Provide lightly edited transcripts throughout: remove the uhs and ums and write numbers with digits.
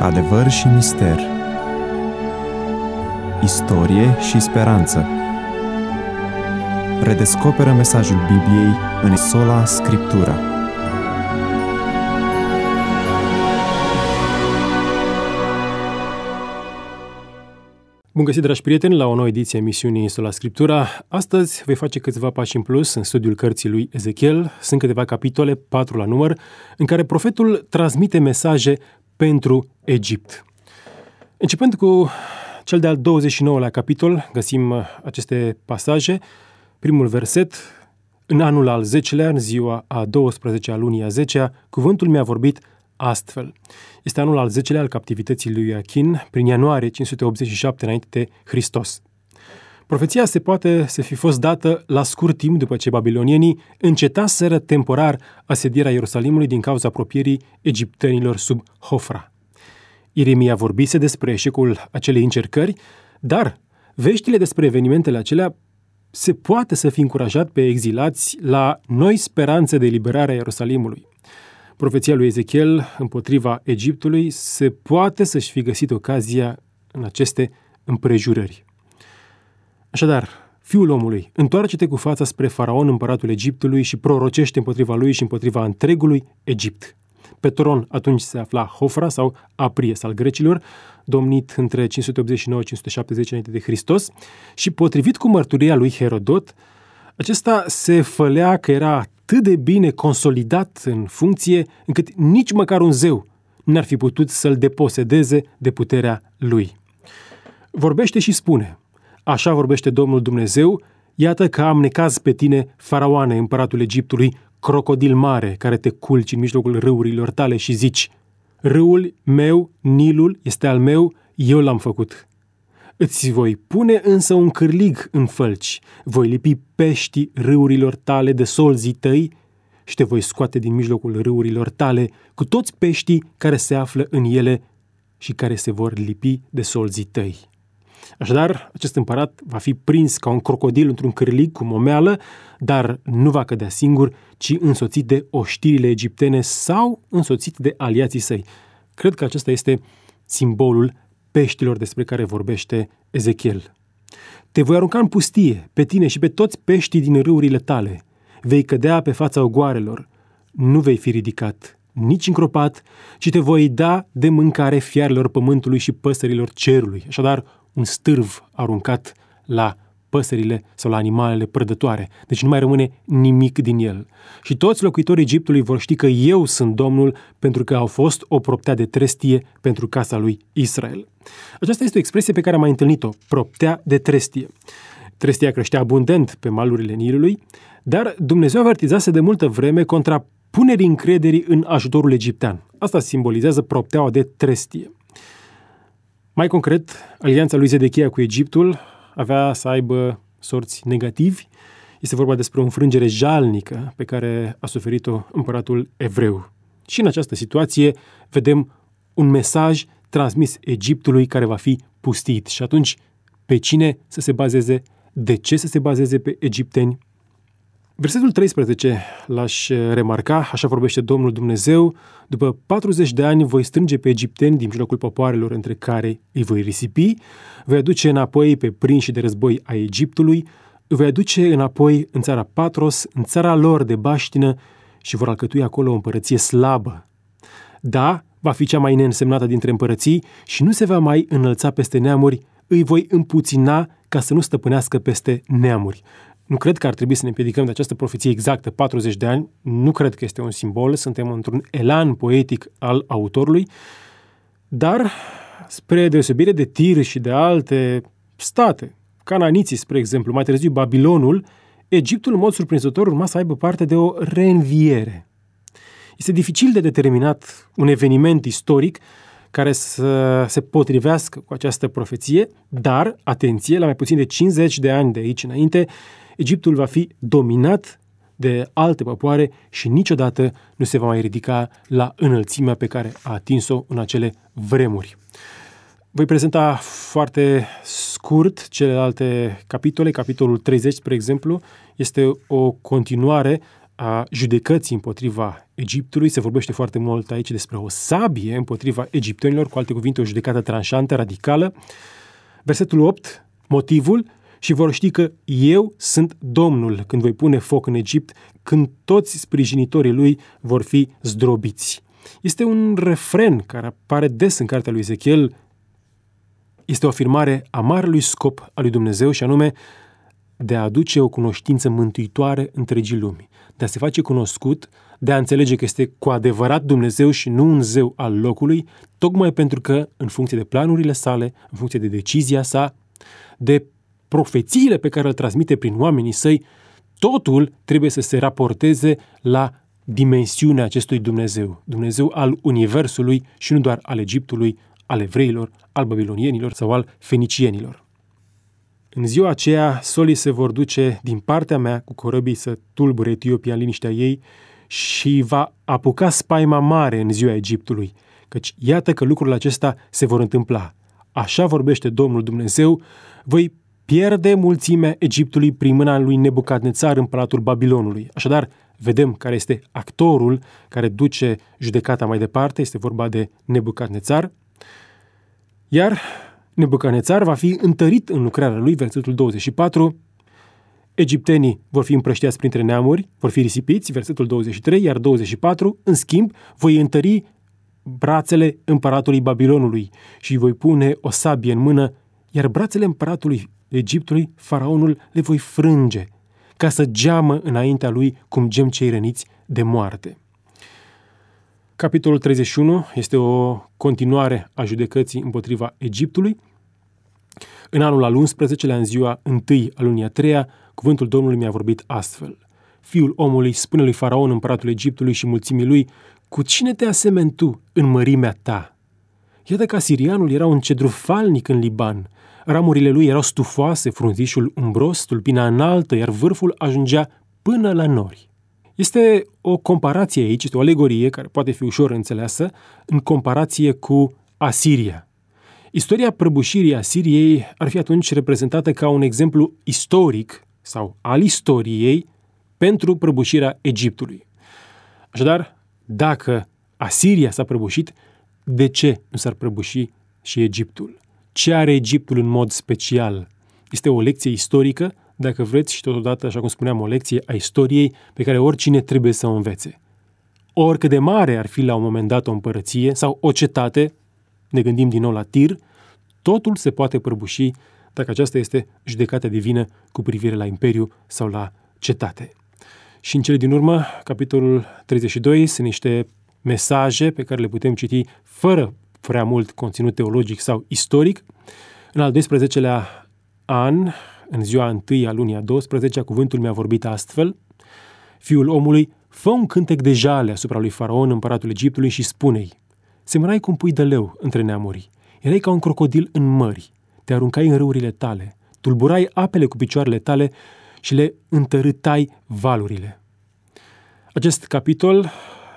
Adevăr și mister, istorie și speranță. Redescoperă mesajul Bibliei în Sola Scriptura. Bun găsit, dragi prieteni, la o nouă ediție a emisiunii Sola Scriptura. Astăzi voi face câțiva pași în plus în studiul cărții lui Ezechiel. Sunt câteva capitole, 4 la număr, în care profetul transmite mesaje pentru Egipt. Începând cu cel de-al 29-lea capitol, găsim aceste pasaje. Primul verset: în anul al 10-lea, în ziua a 12-a lunii a 10-a, cuvântul mi-a vorbit astfel. Este anul al 10-lea al captivității lui Iachin, prin ianuarie 587 înainte de Hristos. Profeția se poate să fi fost dată la scurt timp după ce babilonienii încetaseră temporar asedierea Ierusalimului din cauza apropierii egiptenilor sub Hofra. Ieremia vorbise despre eșecul acelei încercări, dar veștile despre evenimentele acelea se poate să fi încurajat pe exilați la noi speranțe de eliberare a Ierusalimului. Profeția lui Ezechiel împotriva Egiptului se poate să-și fi găsit ocazia în aceste împrejurări. Așadar, fiul omului, întoarce-te cu fața spre Faraon, împăratul Egiptului, și prorocește împotriva lui și împotriva întregului Egipt. Pe tron atunci se afla Hofra sau Apries al grecilor, domnit între 589-570 înainte de Hristos, și potrivit cu mărturia lui Herodot, acesta se fălea că era atât de bine consolidat în funcție, încât nici măcar un zeu n-ar fi putut să-l deposedeze de puterea lui. Vorbește și spune: așa vorbește Domnul Dumnezeu, iată că am necaz pe tine, Faraoane, împăratul Egiptului, crocodil mare, care te culci în mijlocul râurilor tale și zici: râul meu, Nilul, este al meu, eu l-am făcut. Îți voi pune însă un cârlig în fălci, voi lipi peștii râurilor tale de solzii tăi și te voi scoate din mijlocul râurilor tale cu toți peștii care se află în ele și care se vor lipi de solzii tăi. Așadar, acest împărat va fi prins ca un crocodil într-un cârlig cu momeală, dar nu va cădea singur, ci însoțit de oștirile egiptene sau însoțit de aliații săi. Cred că acesta este simbolul peștilor despre care vorbește Ezechiel. Te voi arunca în pustie, pe tine și pe toți peștii din râurile tale. Vei cădea pe fața ogoarelor. Nu vei fi ridicat, nici încropat, ci te voi da de mâncare fiarelor pământului și păsărilor cerului. Așadar, un stârv aruncat la păsările sau la animalele prădătoare. Deci nu mai rămâne nimic din el. Și toți locuitorii Egiptului vor ști că eu sunt Domnul, pentru că au fost o proptea de trestie pentru casa lui Israel. Aceasta este o expresie pe care am mai întâlnit-o, proptea de trestie. Trestia creștea abundent pe malurile Nilului, dar Dumnezeu avertizase de multă vreme contra punerii încrederii în ajutorul egiptean. Asta simbolizează propteaua de trestie. Mai concret, alianța lui Zedechia cu Egiptul avea să aibă sorți negativi. Este vorba despre o înfrângere jalnică pe care a suferit-o împăratul evreu. Și în această situație vedem un mesaj transmis Egiptului care va fi pustit. Și atunci, pe cine să se bazeze? De ce să se bazeze pe egipteni? Versetul 13 l-aș remarca: așa vorbește Domnul Dumnezeu, după 40 de ani voi strânge pe egipteni din mijlocul popoarelor între care îi voi risipi, voi aduce înapoi pe prinși de război a Egiptului, îi voi aduce înapoi în țara Patros, în țara lor de baștină, și vor alcătui acolo o împărăție slabă. Da, va fi cea mai neînsemnată dintre împărății și nu se va mai înălța peste neamuri, îi voi împuțina ca să nu stăpânească peste neamuri. Nu cred că ar trebui să ne împiedicăm de această profeție exactă, 40 de ani. Nu cred că este un simbol, suntem într-un elan poetic al autorului, dar, spre deosebire de Tir și de alte state, cananiții, spre exemplu, mai târziu Babilonul, Egiptul, în mod surprinzător, urma să aibă parte de o reînviere. Este dificil de determinat un eveniment istoric care să se potrivească cu această profeție, dar, atenție, la mai puțin de 50 de ani de aici înainte, Egiptul va fi dominat de alte popoare și niciodată nu se va mai ridica la înălțimea pe care a atins-o în acele vremuri. Voi prezenta foarte scurt celelalte capitole. Capitolul 30, spre exemplu, este o continuare a judecății împotriva Egiptului. Se vorbește foarte mult aici despre o sabie împotriva egiptenilor, cu alte cuvinte, o judecată tranșantă, radicală. Versetul 8, motivul: și vor ști că eu sunt Domnul când voi pune foc în Egipt, când toți sprijinitorii lui vor fi zdrobiți. Este un refren care apare des în cartea lui Ezechiel. Este o afirmare a marelui scop al lui Dumnezeu, și anume de a aduce o cunoștință mântuitoare întregii lumi, de a se face cunoscut, de a înțelege că este cu adevărat Dumnezeu și nu un zeu al locului, tocmai pentru că, în funcție de planurile sale, în funcție de decizia sa, de profețiile pe care le transmite prin oamenii săi, totul trebuie să se raporteze la dimensiunea acestui Dumnezeu, Dumnezeu al Universului și nu doar al Egiptului, al evreilor, al babilonienilor sau al fenicienilor. În ziua aceea, solii se vor duce din partea mea cu corăbii să tulbure Etiopia în liniștea ei și va apuca spaima mare în ziua Egiptului, căci iată că lucrurile acestea se vor întâmpla. Așa vorbește Domnul Dumnezeu: voi pierde mulțimea Egiptului prin mâna lui Nebucadnețar, împăratul Babilonului. Așadar, vedem care este actorul care duce judecata mai departe, este vorba de Nebucadnețar. Iar Nebucadnețar va fi întărit în lucrarea lui, versetul 24, egiptenii vor fi împrăștiați printre neamuri, vor fi risipiți, versetul 23, iar 24, în schimb, voi întări brațele împăratului Babilonului și voi pune o sabie în mână, iar brațele împăratului Egiptului, faraonul, le voi frânge, ca să geamă înaintea lui cum gem cei răniți de moarte. Capitolul 31 este o continuare a judecății împotriva Egiptului. În anul al 11-lea, în ziua 1 a lunii a 3-a, cuvântul Domnului mi-a vorbit astfel: Fiul omului, spune lui Faraon, împăratul Egiptului și mulțimii lui, cu cine te asemeni tu în mărimea ta? Iată că asirianul era un cedru falnic în Liban. Ramurile lui erau stufoase, frunzișul umbros, tulpina înaltă, iar vârful ajungea până la nori. Este o comparație aici, este o alegorie care poate fi ușor înțeleasă în comparație cu Asiria. Istoria prăbușirii Asiriei ar fi atunci reprezentată ca un exemplu istoric sau al istoriei pentru prăbușirea Egiptului. Așadar, dacă Asiria s-a prăbușit, de ce nu s-ar prăbuși și Egiptul? Ce are Egiptul în mod special? Este o lecție istorică, dacă vreți, și totodată, așa cum spuneam, o lecție a istoriei pe care oricine trebuie să o învețe. Oricât de mare ar fi la un moment dat o împărăție sau o cetate, ne gândim din nou la Tir, totul se poate prăbuși dacă aceasta este judecata divină cu privire la imperiu sau la cetate. Și în cele din urmă, capitolul 32, sunt niște mesaje pe care le putem citi fără prea mult conținut teologic sau istoric. În al 12-lea an, în ziua 1 a lunii a 12-a, cuvântul mi-a vorbit astfel: Fiul omului, fă un cântec de jale asupra lui Faraon, împăratul Egiptului, și spune-i: semănai cu un pui de leu între neamuri, erai ca un crocodil în mări, te aruncai în râurile tale, tulburai apele cu picioarele tale și le întărâtai valurile. Acest capitol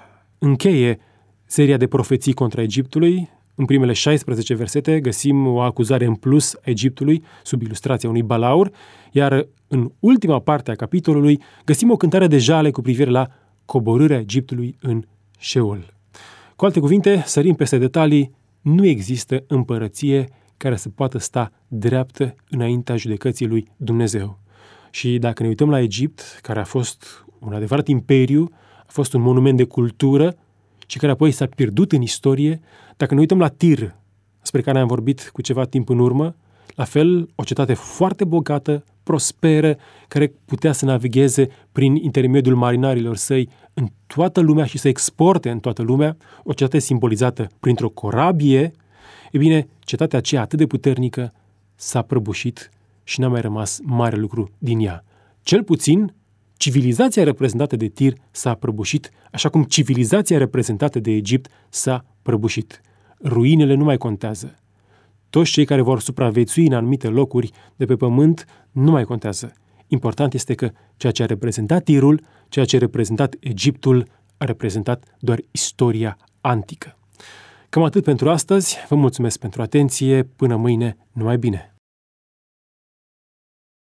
încheie seria de profeții contra Egiptului. În primele 16 versete găsim o acuzare în plus a Egiptului sub ilustrația unui balaur, iar în ultima parte a capitolului găsim o cântare de jale cu privire la coborârea Egiptului în Șeol. Cu alte cuvinte, sărim peste detalii, nu există împărăție care să poată sta dreaptă înaintea judecății lui Dumnezeu. Și dacă ne uităm la Egipt, care a fost un adevărat imperiu, a fost un monument de cultură și care apoi s-a pierdut în istorie, dacă ne uităm la Tir, despre care am vorbit cu ceva timp în urmă, la fel, o cetate foarte bogată, prosperă, care putea să navigheze prin intermediul marinarilor săi în toată lumea și să exporte în toată lumea, o cetate simbolizată printr-o corabie, e bine, cetatea aceea atât de puternică s-a prăbușit și n-a mai rămas mare lucru din ea. Cel puțin, civilizația reprezentată de Tir s-a prăbușit, așa cum civilizația reprezentată de Egipt s-a prăbușit. Ruinele nu mai contează. Toți cei care vor supraviețui în anumite locuri de pe pământ nu mai contează. Important este că ceea ce a reprezentat Tirul, ceea ce a reprezentat Egiptul, a reprezentat doar istoria antică. Cam atât pentru astăzi. Vă mulțumesc pentru atenție. Până mâine, numai bine!